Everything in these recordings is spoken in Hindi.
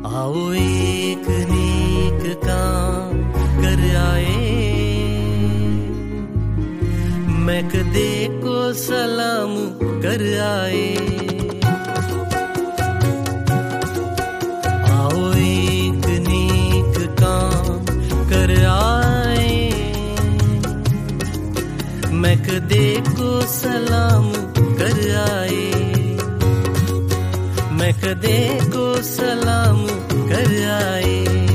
आओ एक नेक काम कर आए, मैं कदे को सलाम कर आए। आओ एक नेक काम कर आए, मैं कदे को सलाम कर आए, मैं कदे को सलाम कर आए।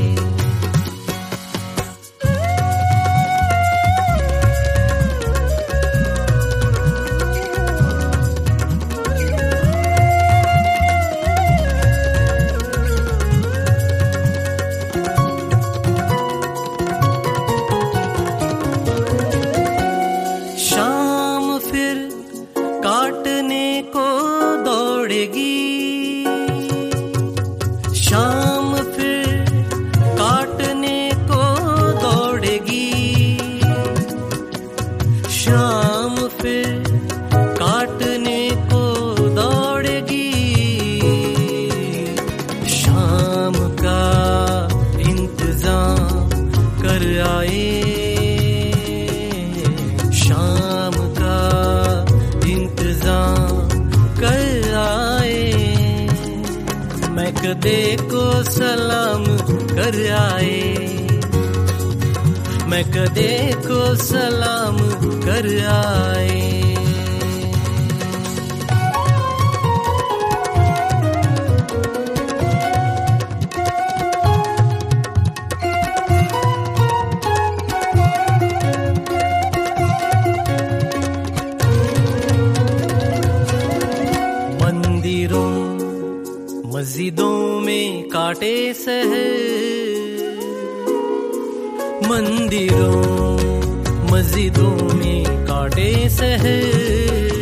शाम फिर काटने को दौड़ेगी, शाम फिर काटने को दौड़ेगी, शाम फिर काटने को दौड़ेगी। शाम का इंतजाम कर आए, शाम का इंतजाम कर आए, मैं कदे को सलाम कर आए, मैं कदे को सलाम कर आए। मंदिरों मस्जिदों में कांटे शहर, मंदिरों मस्जिदों में कांटे शहर,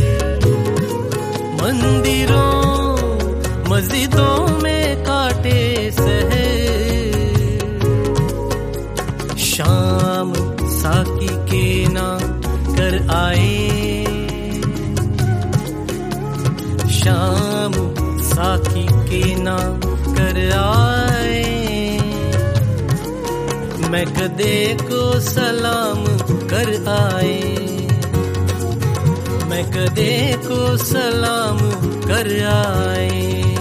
मंदिरों मस्जिदों में कांटे शहर। शाम साकी के नाम कर आए, शाम साकी के नाम कर आए, मैं कदे को सलाम कर आए, मैं कदे को सलाम कर आए।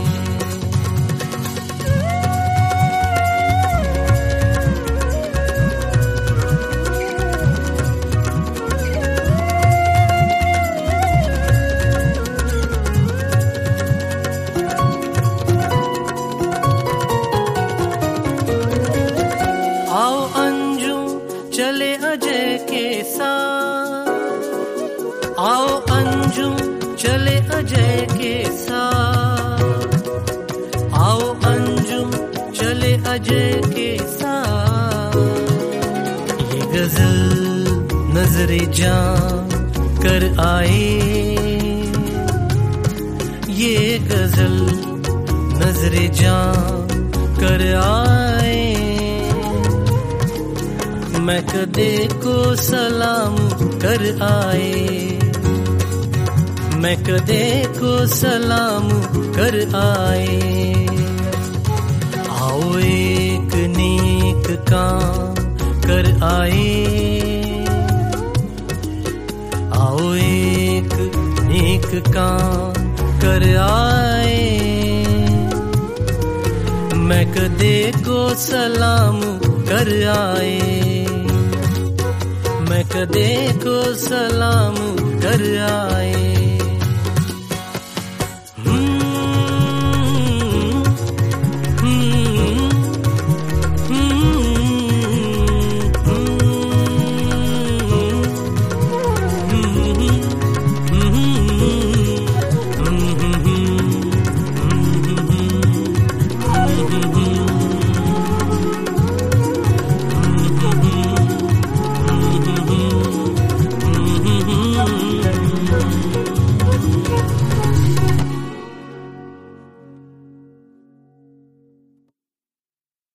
आओ अंजुम चले अजय के साथ, आओ अंजुम चले अजय के साथ, आओ अंजुम चले अजय के साथ। ये गजल नजरे जान कर आए, ये गजल नजरे जान कर आए, मैं कदे को सलाम कर आए, मैं कदे को सलाम कर आए। आओ एक नेक काम कर आए, आओ एक नेक काम कर आए, मैं कदे को सलाम कर आए, मैं कदे को सलाम कर आए।